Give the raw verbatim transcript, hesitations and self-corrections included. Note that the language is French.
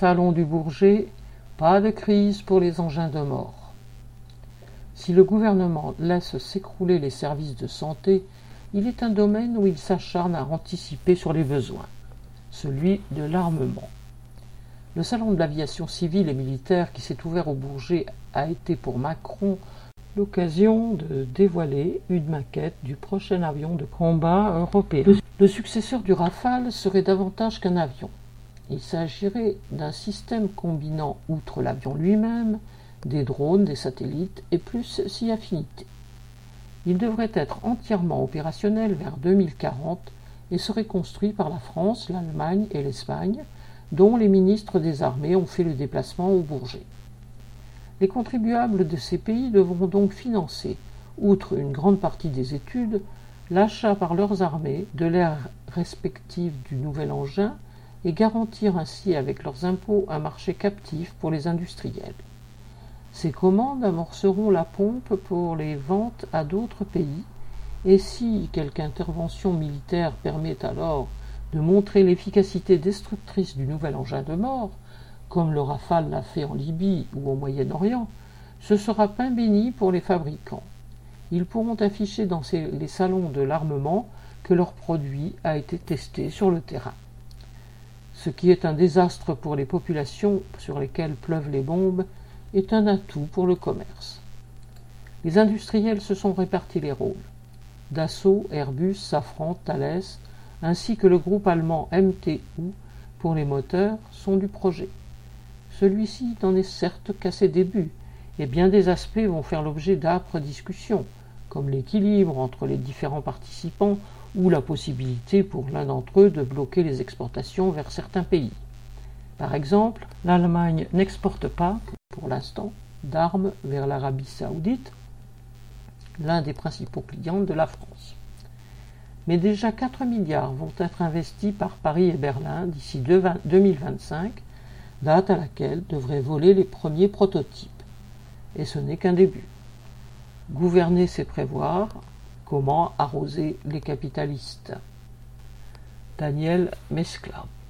salon du Bourget, pas de crise pour les engins de mort. Si le gouvernement laisse s'écrouler les services de santé, il est un domaine où il s'acharne à anticiper sur les besoins, celui de l'armement. Le salon de l'aviation civile et militaire qui s'est ouvert au Bourget a été pour Macron l'occasion de dévoiler une maquette du prochain avion de combat européen. Le successeur du Rafale serait davantage qu'un avion. Il s'agirait d'un système combinant, outre l'avion lui-même, des drones, des satellites et plus si affinité. Il devrait être entièrement opérationnel vers deux mille quarante et serait construit par la France, l'Allemagne et l'Espagne, dont les ministres des armées ont fait le déplacement au Bourget. Les contribuables de ces pays devront donc financer, outre une grande partie des études, l'achat par leurs armées de l'aire respective du nouvel engin et garantir ainsi avec leurs impôts un marché captif pour les industriels. Ces commandes amorceront la pompe pour les ventes à d'autres pays, et si quelque intervention militaire permet alors de montrer l'efficacité destructrice du nouvel engin de mort, comme le Rafale l'a fait en Libye ou au Moyen-Orient, ce sera pain béni pour les fabricants. Ils pourront afficher dans ces, les salons de l'armement que leur produit a été testé sur le terrain. Ce qui est un désastre pour les populations sur lesquelles pleuvent les bombes est un atout pour le commerce. Les industriels se sont répartis les rôles. Dassault, Airbus, Safran, Thales, ainsi que le groupe allemand M T U pour les moteurs, sont du projet. Celui-ci n'en est certes qu'à ses débuts, et bien des aspects vont faire l'objet d'âpres discussions, comme l'équilibre entre les différents participants ou la possibilité pour l'un d'entre eux de bloquer les exportations vers certains pays. Par exemple, l'Allemagne n'exporte pas, pour l'instant, d'armes vers l'Arabie saoudite, l'un des principaux clients de la France. Mais déjà quatre milliards vont être investis par Paris et Berlin d'ici deux mille vingt-cinq, date à laquelle devraient voler les premiers prototypes. Et ce n'est qu'un début. Gouverner, c'est prévoir. Comment arroser les capitalistes? Daniel Mescla.